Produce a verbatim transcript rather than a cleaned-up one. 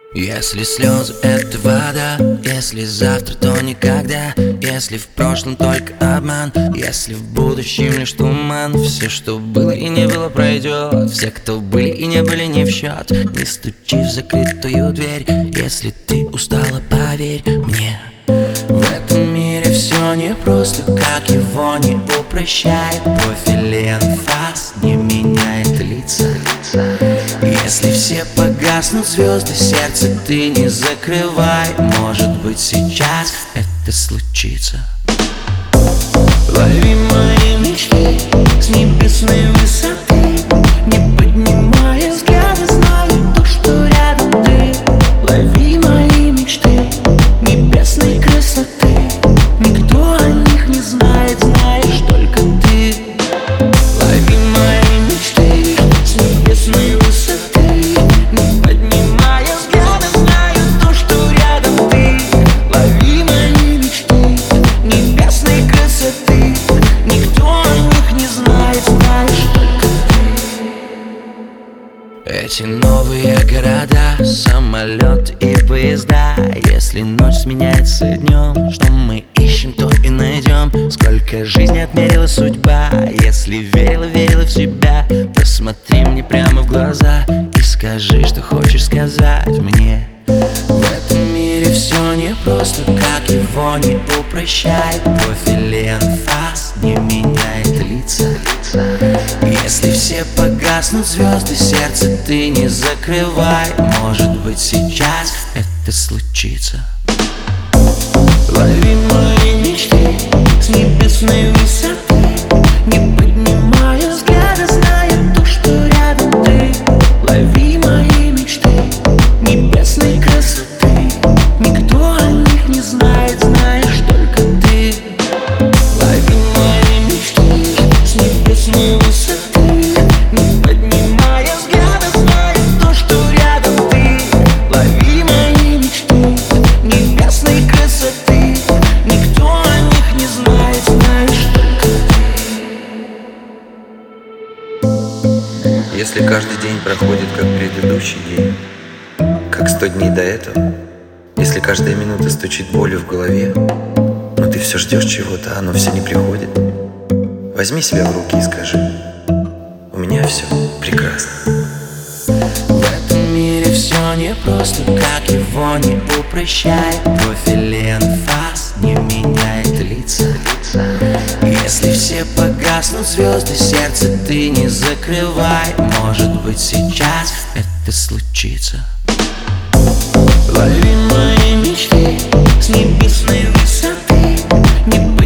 Если слезы — это вода, если завтра, то никогда. Если в прошлом только обман, если в будущем лишь туман. Все, что было и не было, пройдет. Все, кто были и не были, не в счет. Не стучи в закрытую дверь. Если ты устала, поверь мне. В этом мире все непросто, как его не упрощает профилен фас, не меняет лица. Если все погаснут звезды, сердце ты не закрывай. Может быть, сейчас это случится. Лови мои мечты с небесной высоты, не поднимая взгляда, знаю то, что рядом ты. Лови мои мечты небесной красоты, никто о них не знает, знаешь только ты. Лови мои мечты с небесной высоты, не поднимая взгляда, знаю то, что рядом ты. Лови мои мечты небесной красоты, никто о них не знает, знаешь только ты. Эти новые города, самолеты и поезда. Если ночь сменяется днем, что мы ищем, то и найдем. Сколько жизни отмерила судьба. Если верила, верила в себя, посмотри мне прямо в глаза и скажи, что хочешь сказать мне. В этом мире все непросто, как его не упрощает профилен фас, не меняет лица. Если все погаснут звезды, сердце ты не закрывай. Может быть, сейчас это случится. Лови мои мечты с небесной высоты, не поднимая взгляда, зная то, что рядом ты. Лови мои мечты небесной красоты, никто о них не знает, знаешь только ты. Лови мои мечты с небесной высоты, не поднимая взгляда, зная то, что рядом ты. Лови мои мечты небесной красоты, никто о них не знает, знаешь только ты. Если каждый день проходит как предыдущий день, как сто дней до этого, если каждая минута стучит болью в голове, но ты все ждешь чего-то, а оно все не приходит, возьми себя в руки и скажи: у меня все прекрасно. В этом мире все непросто, как его не упрощает профилен фас, не меняет лица. Если все погаснут звезды, сердце ты не закрывай. Может быть, сейчас это случится. Лови мои мечты с небесной высоты, не